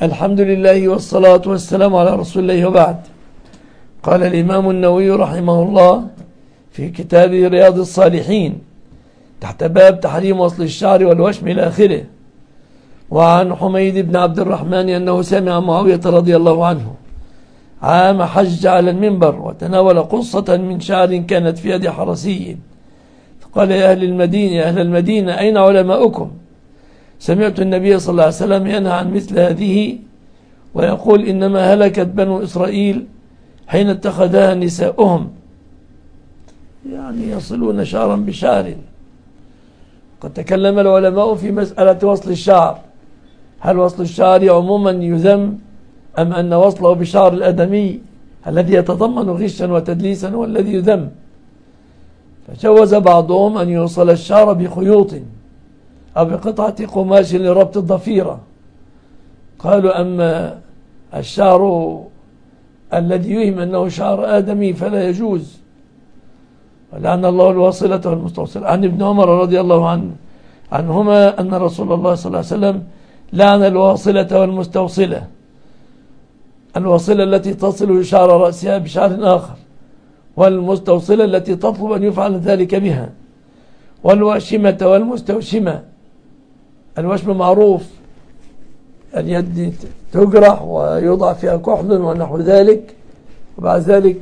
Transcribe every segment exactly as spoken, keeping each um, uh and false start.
الحمد لله والصلاة والسلام على رسول الله، وبعد. قال الإمام النووي رحمه الله في كتاب رياض الصالحين تحت باب تحريم وصل الشعر والوشم إلى آخره: وعن حميد بن عبد الرحمن أنه سمع معاوية رضي الله عنه عام حج على المنبر وتناول قصة من شعر كانت في يد حرسي، فقال: يا أهل المدينة يا أهل المدينة أين علماؤكم؟ سمعت النبي صلى الله عليه وسلم ينهى عن مثل هذه ويقول: إنما هلكت بنو إسرائيل حين اتخذها نساؤهم، يعني يصلون شعرا بشعر. قد تكلم العلماء في مسألة وصل الشعر، هل وصل الشعر عموما يذم أم أن وصله بشعر الآدمي الذي يتضمن غشا وتدليسا هو الذي يذم؟ فجوز بعضهم أن يوصل الشعر بخيوط أو بقطعة قماش لربط الضفيرة. قالوا: أما الشعر الذي يهم أنه شعر آدمي فلا يجوز. ولعن الله الواصلة والمستوصلة. عن ابن عمر رضي الله عنه عنهما أن رسول الله صلى الله عليه وسلم لعن الواصلة والمستوصلة: الواصلة التي تصل شعر رأسها بشعر آخر، والمستوصلة التي تطلب أن يفعل ذلك بها، والواشمة والمستوشمة. الوشم معروف، اليد تجرح ويوضع فيها كحل ونحو ذلك، وبعد ذلك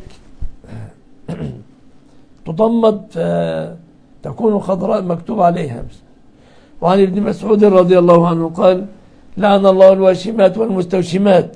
تضمد فتكون خضراء مكتوب عليها. وعن ابن مسعود رضي الله عنه قال: لعن الله الواشمات والمستوشمات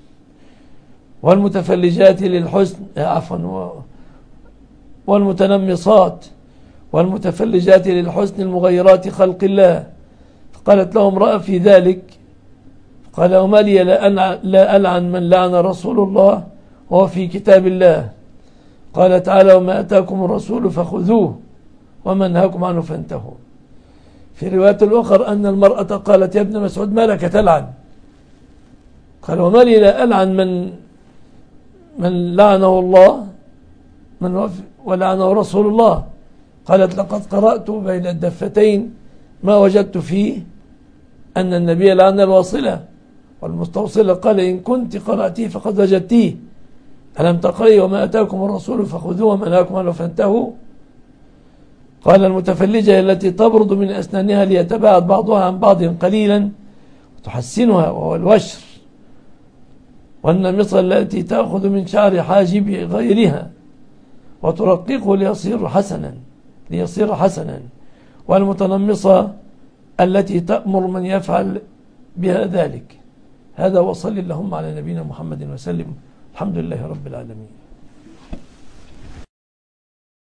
والمتفلجات للحسن عفوا والمتنمصات والمتفلجات للحسن المغيرات خلق الله. فقالت له امرأة في ذلك، قال: وما لي لا ألعن من لعن رسول الله وهو في كتاب الله؟ قال تعالى: وما أتاكم الرسول فخذوه وما نهاكم عنه فانتهوا. في رواية الأخرى أن المرأة قالت: يا ابن مسعود ما لك تلعن؟ قال: وما لي لا ألعن من من لعنه الله من ولعنه رسول الله. قالت: لقد قرأت بين الدفتين ما وجدت فيه أن النبي لعن الواصلة والمستوصلة. قال: إن كنت قرأتيه فقد وجدتيه، ألم تقرأي وما أتاكم الرسول فخذوه وما نهاكم عنه فانتهوا؟ قال: المتفلجة التي تبرد من أسنانها ليتباعد بعضها عن بعض قليلا وتحسنها وهو الوشر، والنمصة التي تأخذ من شعر حاجب غيرها وترققه ليصير حسنا ليصير حسنا والمتنمصة التي تأمر من يفعل بها ذلك. هذا، وصل اللهم على نبينا محمد وسلم. الحمد لله رب العالمين.